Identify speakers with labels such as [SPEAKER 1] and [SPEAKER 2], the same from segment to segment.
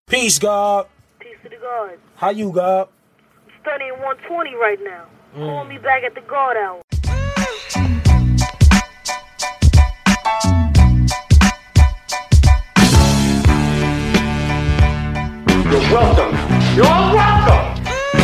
[SPEAKER 1] Peace, God.
[SPEAKER 2] Peace to the God.
[SPEAKER 1] How you, God?
[SPEAKER 2] I'm studying 120 right now. Call me back at the God hour.
[SPEAKER 3] You're welcome. You're all welcome.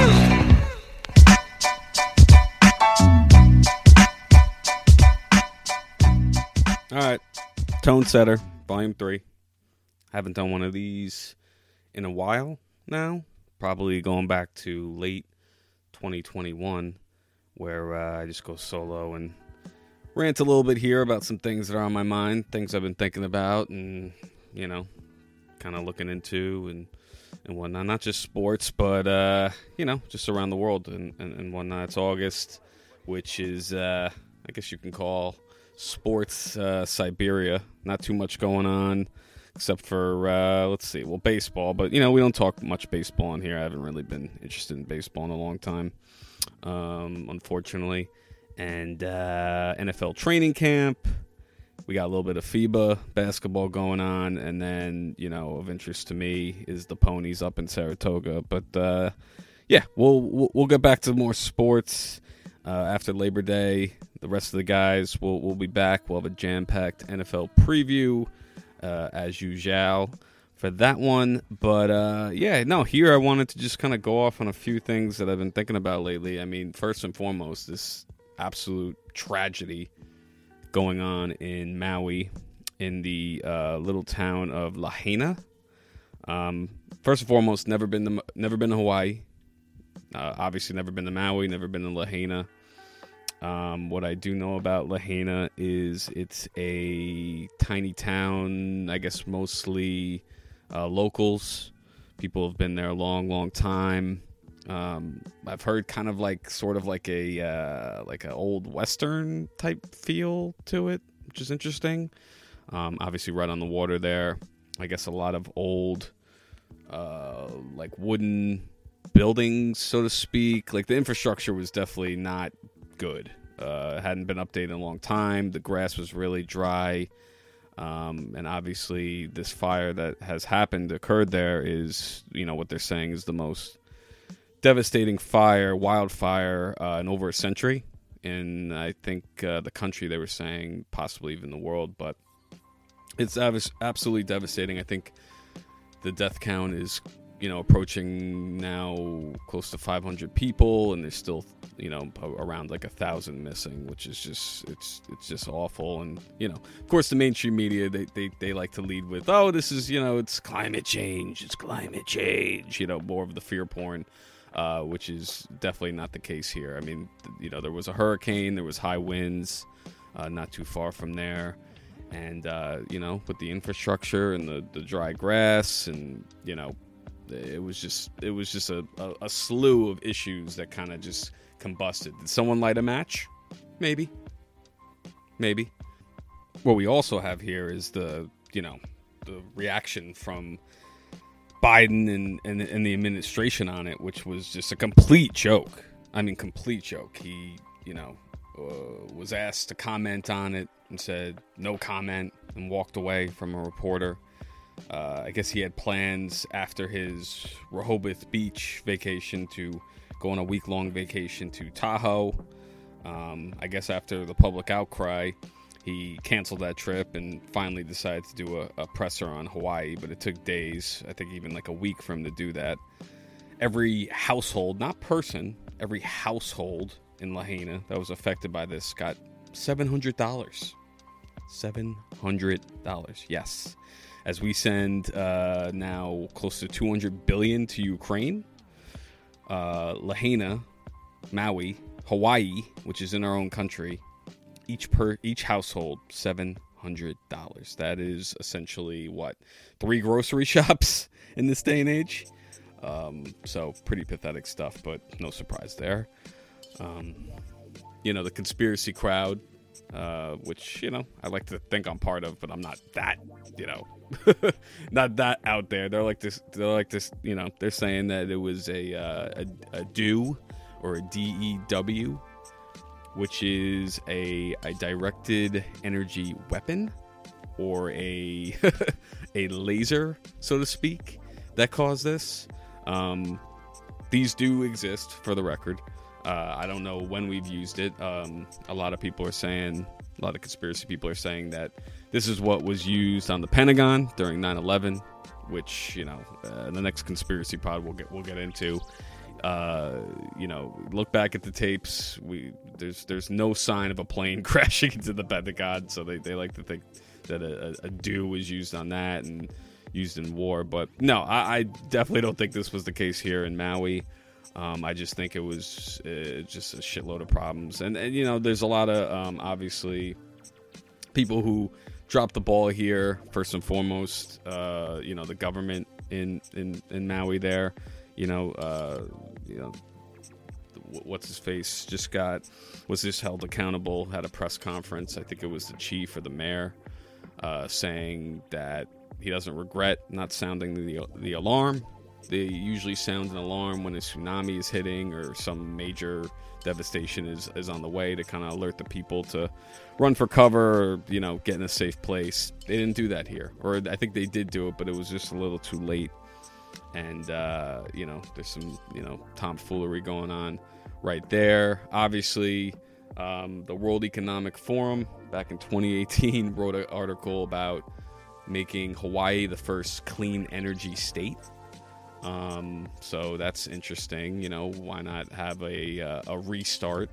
[SPEAKER 4] All right, Tone Setter, Volume 3. Haven't done one of these in a while now. Probably going back to late 2021, where I just go solo and rant a little bit here about some things that are on my mind, things I've been thinking about and, you know, kind of looking into and whatnot. Not just sports, but, you know, just around the world and whatnot. It's August, which is, I guess you can call sports Siberia. Not too much going on except for baseball, but you know, we don't talk much baseball in here. I haven't really been interested in baseball in a long time, unfortunately. And NFL training camp, we got a little bit of FIBA basketball going on, and then, you know, of interest to me is the ponies up in Saratoga. But yeah, we'll get back to more sports after Labor Day. The rest of the guys will be back. We'll have a jam-packed NFL preview as usual for that one. But here I wanted to just kind of go off on a few things that I've been thinking about lately. I mean, first and foremost, this absolute tragedy going on in Maui, in the little town of Lahaina. First and foremost, never been to Hawaii. Obviously, never been to Maui, never been to Lahaina. What I do know about Lahaina is it's a tiny town, I guess mostly locals. People have been there a long, long time. I've heard kind of like sort of like a old Western type feel to it, which is interesting. Obviously right on the water there. I guess a lot of old like wooden buildings, so to speak. Like the infrastructure was definitely not good. Hadn't been updated in a long time. The grass was really dry. And obviously this fire that has occurred there is, you know, what they're saying is the most devastating wildfire in over a century. In, I think, the country, they were saying, possibly even the world. But it's absolutely devastating. I think the death count is, you know, approaching now close to 500 people, and there's still, you know, around like 1,000 missing, which is just it's just awful. And, you know, of course, the mainstream media they like to lead with, oh, this is, you know, it's climate change, you know, more of the fear porn, which is definitely not the case here. I mean, you know, there was a hurricane, there was high winds, not too far from there. And, you know, with the infrastructure and the dry grass and, you know, it was just a slew of issues that kind of just combusted. Did someone light a match? Maybe. What we also have here is the reaction from Biden and the administration on it, which was just a complete joke. I mean, complete joke. He, you know, was asked to comment on it and said no comment and walked away from a reporter. I guess he had plans after his Rehoboth Beach vacation to go on a week-long vacation to Tahoe. I guess after the public outcry, he canceled that trip and finally decided to do a presser on Hawaii, but it took days, I think even like a week for him to do that. Every household, not person, every household in Lahaina that was affected by this got $700. $700, yes. As we send now close to $200 billion to Ukraine, Lahaina, Maui, Hawaii, which is in our own country, each household $700. That is essentially what, 3 grocery shops in this day and age. So pretty pathetic stuff, but no surprise there. You know, the conspiracy crowd, which, you know, I like to think I'm part of, but I'm not that, you know, not that out there. They're like this, you know, they're saying that it was a DEW or a DEW, which is a directed energy weapon or a laser, so to speak, that caused this. These do exist, for the record. I don't know when we've used it. A lot of people are saying, a lot of conspiracy people are saying that this is what was used on the Pentagon during 9/11, which, you know, the next conspiracy pod we'll get into. You know, look back at the tapes. There's no sign of a plane crashing into the Pentagon, so they like to think that a do was used on that and used in war. But no, I definitely don't think this was the case here in Maui. I just think it was just a shitload of problems, and you know, there's a lot of obviously people who dropped the ball here. First and foremost, you know, the government in Maui there. You know, what's his face was just held accountable, had a press conference. I think it was the chief or the mayor, saying that he doesn't regret not sounding the alarm. They usually sound an alarm when a tsunami is hitting or some major devastation is on the way, to kind of alert the people to run for cover or, you know, get in a safe place. They didn't do that here, or I think they did do it, but it was just a little too late. And, you know, there's some, you know, tomfoolery going on right there. Obviously, the World Economic Forum back in 2018 wrote an article about making Hawaii the first clean energy state. So that's interesting. You know, why not have a restart,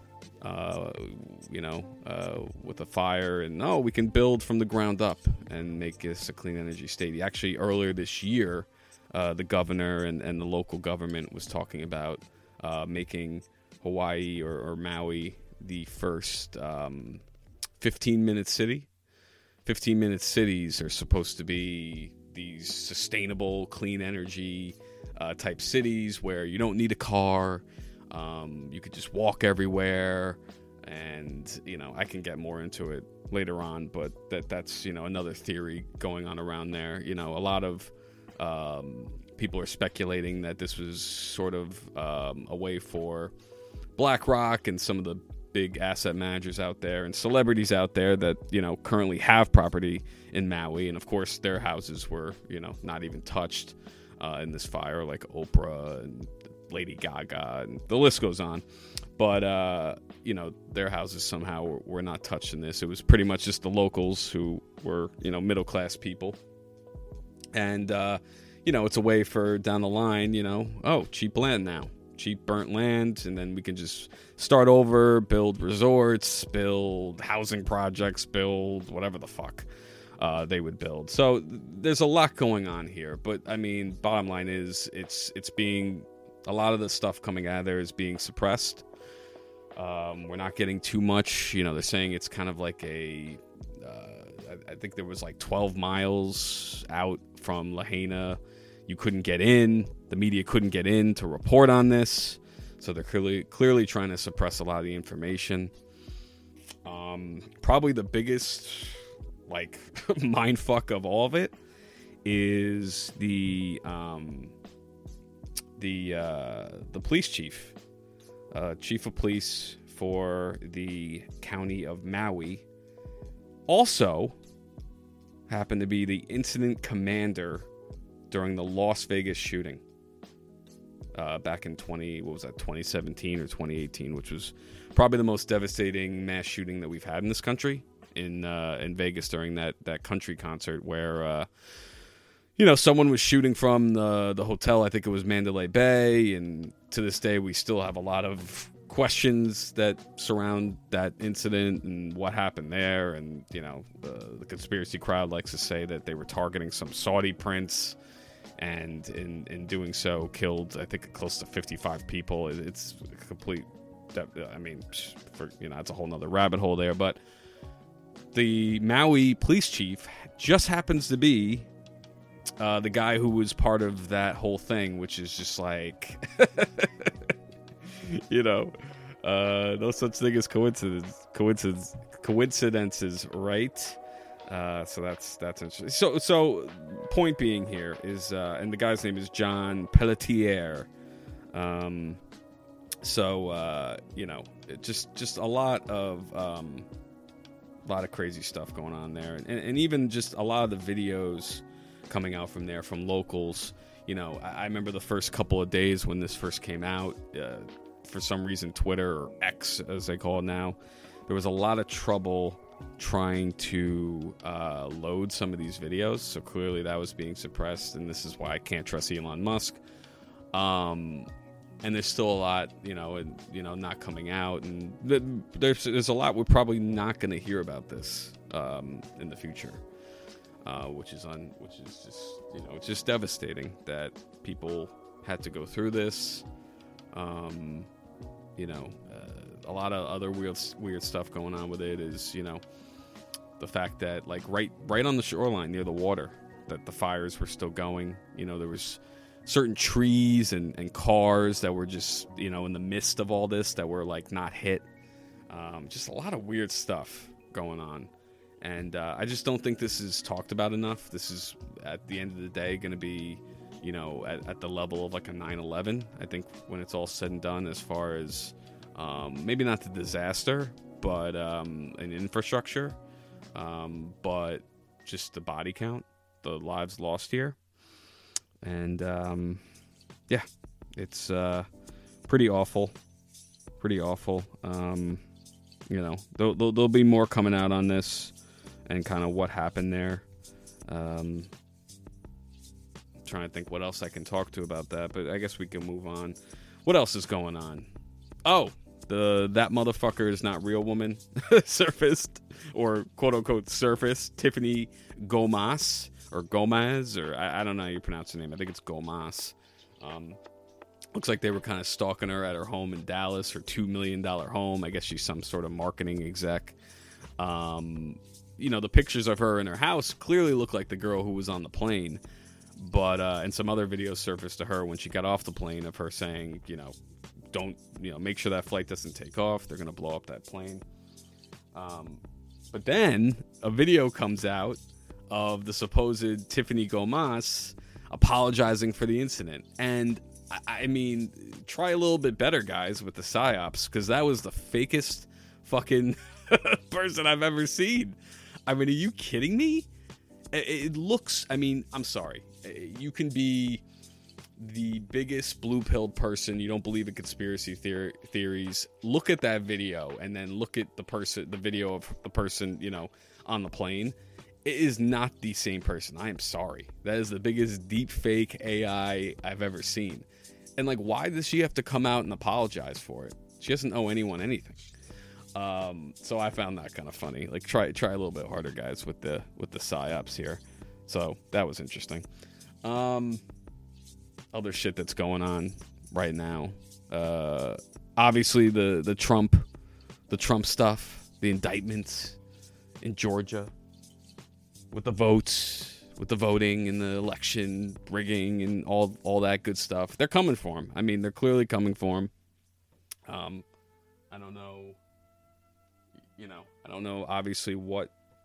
[SPEAKER 4] you know, with a fire, and we can build from the ground up and make this a clean energy state. Actually, earlier this year, the governor and the local government was talking about making Hawaii or Maui the first 15-minute city. 15-minute cities are supposed to be these sustainable, clean energy type cities where you don't need a car. You could just walk everywhere. And, you know, I can get more into it later on, but that's, you know, another theory going on around there. You know, a lot of people are speculating that this was sort of a way for BlackRock and some of the big asset managers out there and celebrities out there that, you know, currently have property in Maui, and of course their houses were, you know, not even touched in this fire, like Oprah and Lady Gaga, and the list goes on. But you know, their houses somehow were not touched in this. It was pretty much just the locals who were, you know, middle class people. And you know, it's a way for down the line, you know, cheap land now. Cheap burnt land, and then we can just start over, build resorts, build housing projects, build whatever the fuck they would build. So there's a lot going on here, but I mean, bottom line is it's being, a lot of the stuff coming out of there is being suppressed. We're not getting too much, you know. They're saying it's kind of like I think there was like 12 miles out from Lahaina. You couldn't get in. The media couldn't get in to report on this. So they're clearly trying to suppress a lot of the information. Probably the biggest, like, mindfuck of all of it is the police chief. Chief of police for the county of Maui also happened to be the incident commander during the Las Vegas shooting back in 2017 or 2018, which was probably the most devastating mass shooting that we've had in this country, in Vegas during that country concert where you know, someone was shooting from the hotel. I think it was Mandalay Bay, and to this day we still have a lot of questions that surround that incident and what happened there. And, you know, the conspiracy crowd likes to say that they were targeting some Saudi prince, and in doing so killed, I think, close to 55 people. It's a complete, I mean, you know, it's a whole nother rabbit hole there. But the Maui police chief just happens to be the guy who was part of that whole thing, which is just like, you know, no such thing as coincidences, right? So that's interesting. So point being here is, and the guy's name is John Pelletier. You know, just a lot of crazy stuff going on there, and even just a lot of the videos coming out from there from locals. you know, I remember the first couple of days when this first came out, for some reason, Twitter, or X as they call it now, there was a lot of trouble trying to load some of these videos. So clearly that was being suppressed, and this is why I can't trust Elon Musk. And there's still a lot, not coming out, and there's a lot we're probably not going to hear about this in the future, which is just, it's just devastating that people had to go through this. A lot of other weird stuff going on with it is, the fact that like right on the shoreline near the water, that the fires were still going. There was certain trees and cars that were just, in the midst of all this that were like not hit. Just a lot of weird stuff going on. And I just don't think this is talked about enough. This is, at the end of the day, going to be, at the level of like a 9/11. I think when it's all said and done, as far as maybe not the disaster, but an infrastructure, but just the body count, the lives lost here. And it's pretty awful. There'll be more coming out on this and kind of what happened there. Trying to think what else I can talk to about that, but I guess we can move on. What else is going on? Oh, that motherfucker is not real woman surfaced, or quote unquote surfaced. Tiffany Gomez, or I don't know how you pronounce her name. I think it's Gomez. Looks like they were kind of stalking her at her home in Dallas, her $2 million home. I guess she's some sort of marketing exec. The pictures of her in her house clearly look like the girl who was on the plane. But, and some other videos surfaced to her when she got off the plane of her saying, don't, make sure that flight doesn't take off. They're going to blow up that plane. But then a video comes out of the supposed Tiffany Gomez apologizing for the incident. And I mean, try a little bit better, guys, with the psyops, because that was the fakest fucking person I've ever seen. I mean, are you kidding me? It looks, I'm sorry. You can be the biggest blue-pilled person. You don't believe in conspiracy theories. Look at that video, and then look at the video of the person, on the plane. It is not the same person. I am sorry. That is the biggest deep fake AI I've ever seen. And like, why does she have to come out and apologize for it? She doesn't owe anyone anything. So I found that kind of funny. Like, try a little bit harder, guys, with the psyops here. So that was interesting. Other shit that's going on right now. Obviously the Trump stuff, the indictments in Georgia, with the votes, with the voting and the election rigging and all that good stuff. They're coming for him. I mean, they're clearly coming for him. I don't know. I don't know. Obviously, what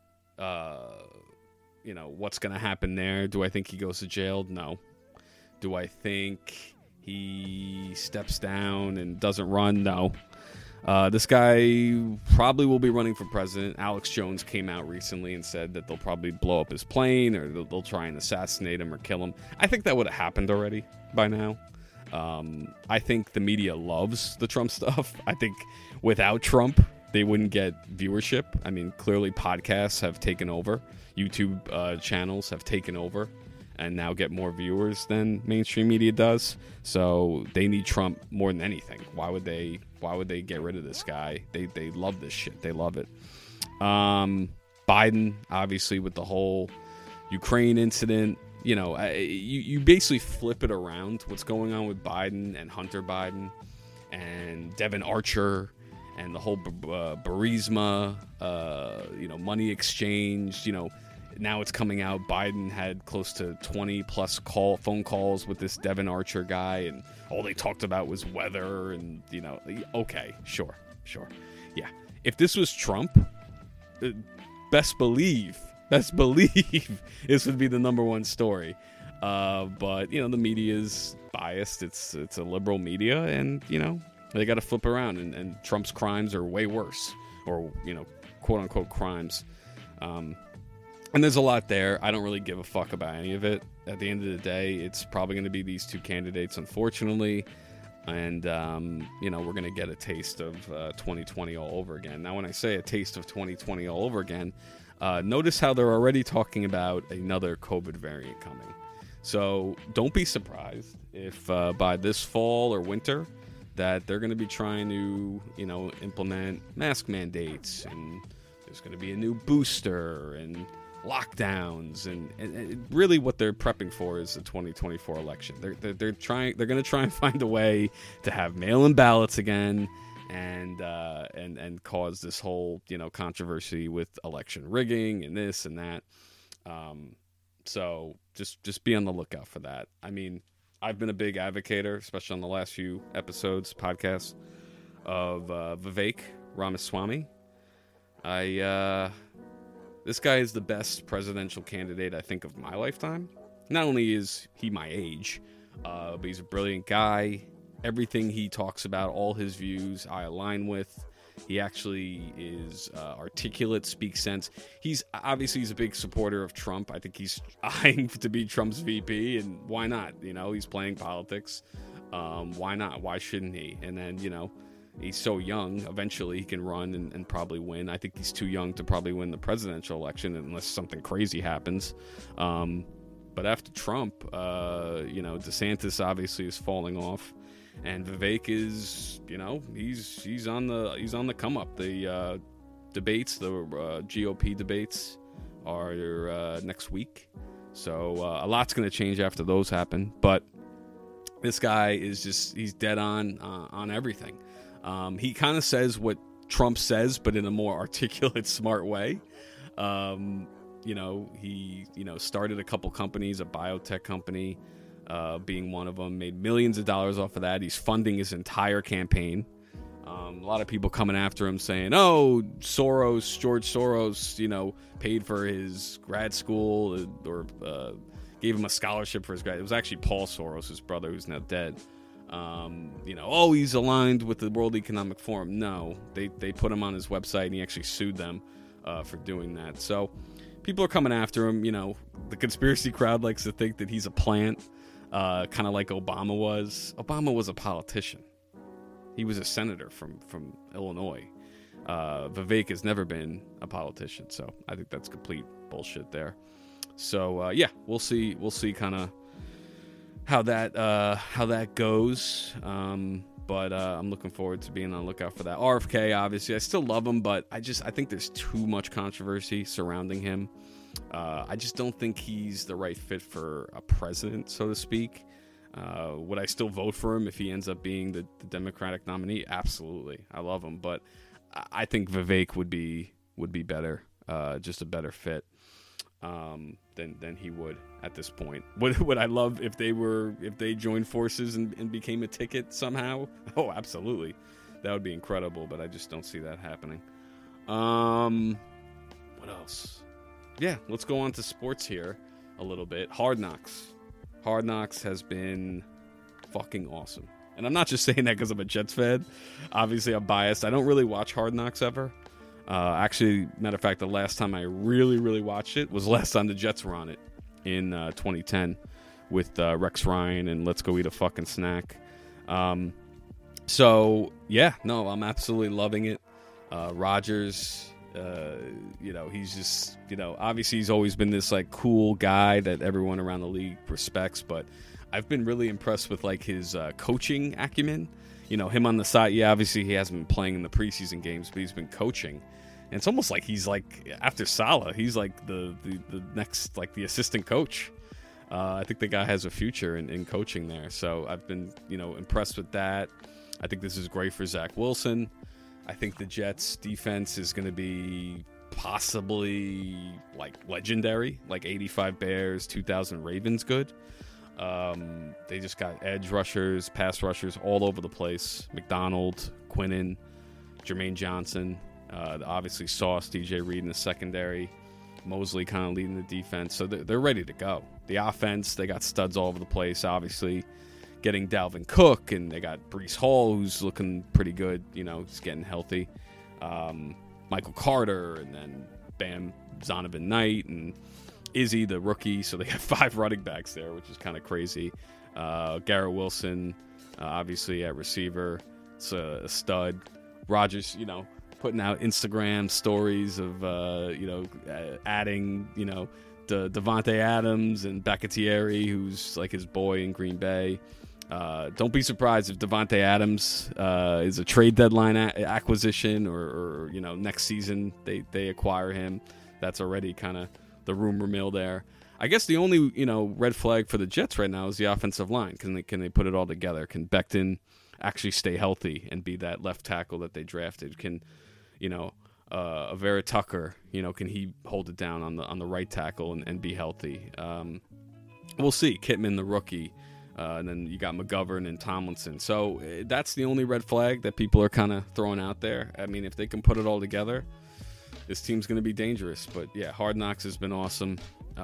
[SPEAKER 4] what's going to happen there. Do I think he goes to jail? No. Do I think he steps down and doesn't run? No. This guy probably will be running for president. Alex Jones came out recently and said that they'll probably blow up his plane, or they'll try and assassinate him or kill him. I think that would have happened already by now. I think the media loves the Trump stuff. I think without Trump, they wouldn't get viewership. I mean, clearly podcasts have taken over. YouTube channels have taken over and now get more viewers than mainstream media does. So they need Trump more than anything. Why would they get rid of this guy? They love this shit. They love it. Biden, obviously, with the whole Ukraine incident, you basically flip it around. What's going on with Biden and Hunter Biden and Devin Archer and the whole Burisma, money exchange, now it's coming out Biden had close to 20 plus phone calls with this Devin Archer guy, and all they talked about was weather and, okay, sure. Yeah. If this was Trump, best believe this would be the number one story. But, the media is biased. It's a liberal media, and, they got to flip around, and Trump's crimes are way worse, or, quote unquote crimes. And there's a lot there. I don't really give a fuck about any of it. At the end of the day, it's probably going to be these two candidates, unfortunately. And, we're going to get a taste of 2020 all over again. Now, when I say a taste of 2020 all over again, notice how they're already talking about another COVID variant coming. So don't be surprised if by this fall or winter that they're going to be trying to, implement mask mandates, and there's going to be a new booster and lockdowns, and really what they're prepping for is the 2024 election. They're going to try and find a way to have mail-in ballots again, and cause this whole controversy with election rigging and this and that. So just be on the lookout for that. I mean, I've been a big advocator, especially on the last few podcasts, of Vivek Ramaswamy. This guy is the best presidential candidate, I think, of my lifetime. Not only is he my age, but he's a brilliant guy. Everything he talks about, all his views, I align with. He actually is articulate, speaks sense. He's a big supporter of Trump. I think he's eyeing to be Trump's VP, and why not? He's playing politics. Why not? Why shouldn't he? And then, he's so young. Eventually, he can run and probably win. I think he's too young to probably win the presidential election unless something crazy happens. But after Trump, DeSantis obviously is falling off, and Vivek is, he's on the come up. The debates, the GOP debates, are next week, so a lot's going to change after those happen. But this guy is he's dead on everything. He kind of says what Trump says, but in a more articulate, smart way. He started a couple companies, a biotech company being one of them, made millions of dollars off of that. He's funding his entire campaign. A lot of people coming after him saying, oh, George Soros, paid for his grad school or gave him a scholarship for his grad. It was actually Paul Soros, his brother, who's now dead. He's aligned with the World Economic Forum. No, they put him on his website, and he actually sued them for doing that. So people are coming after him. The conspiracy crowd likes to think that he's a plant, kind of like Obama was. Obama was a politician. He was a senator from Illinois. Vivek has never been a politician, so I think that's complete bullshit there. So we'll see kind of how that goes. But I'm looking forward to being on the lookout for that. RFK, obviously, I still love him, but I think there's too much controversy surrounding him. I just don't think he's the right fit for a president, so to speak. Would I still vote for him if he ends up being the Democratic nominee? Absolutely. I love him, but I think Vivek would be better, just a better fit than he would at this point. Would I love if they joined forces and became a ticket somehow? Oh, absolutely. That would be incredible, but I just don't see that happening. What else? Yeah, let's go on to sports here a little bit. Hard Knocks. Hard Knocks has been fucking awesome. And I'm not just saying that because I'm a Jets fan. Obviously, I'm biased. I don't really watch Hard Knocks ever. Actually, matter of fact, the last time I really, really watched it was the last time the Jets were on it in 2010 with Rex Ryan and Let's Go Eat a Fucking Snack. I'm absolutely loving it. Rodgers, he's just, obviously he's always been this like cool guy that everyone around the league respects, but I've been really impressed with like his coaching acumen. Him on the side, obviously he hasn't been playing in the preseason games, but he's been coaching. And it's almost like he's like, after Saleh, he's like the next, like the assistant coach. I think the guy has a future in coaching there. So I've been, impressed with that. I think this is great for Zach Wilson. I think the Jets defense is going to be possibly like legendary, like 85 Bears, 2000 Ravens good. They just got edge rushers, pass rushers all over the place. McDonald, Quinnen, Jermaine Johnson, obviously Sauce, DJ Reed in the secondary, Mosley kind of leading the defense. So they're ready to go. The offense, they got studs all over the place, obviously. Getting Dalvin Cook, and they got Breece Hall, who's looking pretty good. He's getting healthy. Michael Carter, and then Zonovan Knight and Izzy, the rookie. So they have 5 running backs there, which is kind of crazy. Garrett Wilson, obviously at receiver, it's a stud. Rodgers, putting out Instagram stories of, adding, Devontae Adams and Bakhtiari, who's like his boy in Green Bay. Don't be surprised if Devontae Adams is a trade deadline acquisition or next season they acquire him. That's already kind of the rumor mill there. I guess the only red flag for the Jets right now is the offensive line. Can they put it all together? Can Becton actually stay healthy and be that left tackle that they drafted? Can Avera Tucker, can he hold it down on the right tackle and be healthy? We'll see. Kittman, the rookie. And then you got McGovern and Tomlinson. So that's the only red flag that people are kind of throwing out there. I mean, if they can put it all together, this team's going to be dangerous. But, yeah, Hard Knocks has been awesome.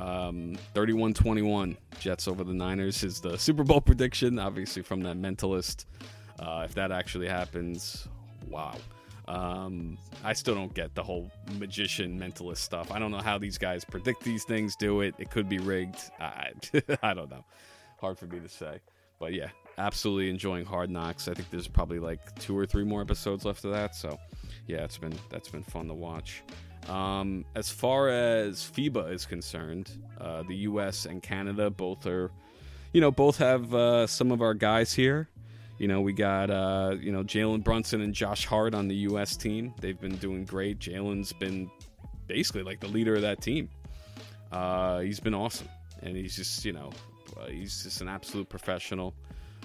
[SPEAKER 4] 31-21 Jets over the Niners is the Super Bowl prediction, obviously from that Mentalist. If that actually happens, wow. I still don't get the whole magician Mentalist stuff. I don't know how these guys predict these things, do it. It could be rigged. I don't know. Hard for me to say. But yeah, absolutely enjoying Hard Knocks. I think there's probably like 2 or 3 more episodes left of that. So yeah, that's been fun to watch. As far as FIBA is concerned, the US and Canada both are, both have some of our guys here. We got Jalen Brunson and Josh Hart on the US team. They've been doing great. Jalen's been basically like the leader of that team. He's been awesome, and he's just he's just an absolute professional.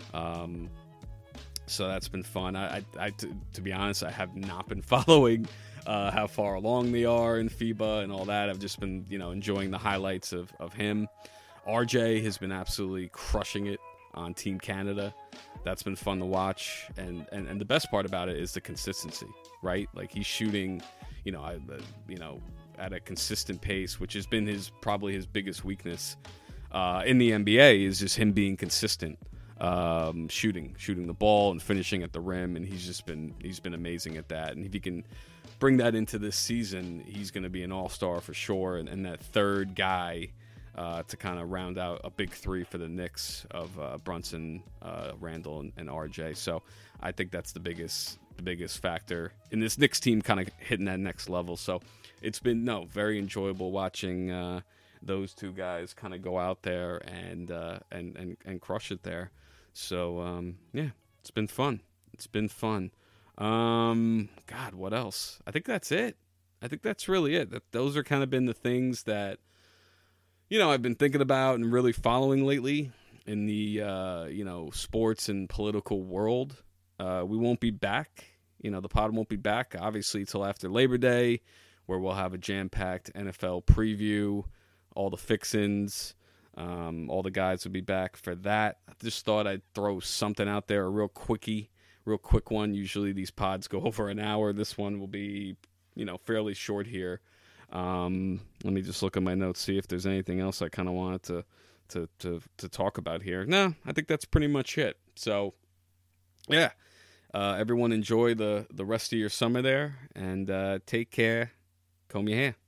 [SPEAKER 4] So that's been fun. To be honest, I have not been following how far along they are in FIBA and all that. I've just been, enjoying the highlights of him. RJ has been absolutely crushing it on Team Canada. That's been fun to watch. And the best part about it is the consistency, right? Like he's shooting, at a consistent pace, which has been probably his biggest weakness. In the NBA is just him being consistent, shooting the ball and finishing at the rim, and he's been amazing at that. And if he can bring that into this season, he's going to be an all-star for sure, and that third guy to kind of round out a big 3 for the Knicks of Brunson, Randall, and RJ. So I think that's the biggest factor in this Knicks team kind of hitting that next level. So it's been very enjoyable watching those 2 guys kind of go out there and crush it there. So yeah, it's been fun. God, what else? I think that's it. I think that's really it. Those are kind of been the things that I've been thinking about and really following lately in the sports and political world. We won't be back. The pod won't be back obviously till after Labor Day, where we'll have a jam-packed NFL preview. All the fixins, all the guys will be back for that. I just thought I'd throw something out there, a real quick one. Usually these pods go over an hour. This one will be, fairly short here. Let me just look at my notes, see if there's anything else I kind of wanted to talk about here. No, I think that's pretty much it. So, yeah, everyone enjoy the rest of your summer there, and take care. Comb your hair.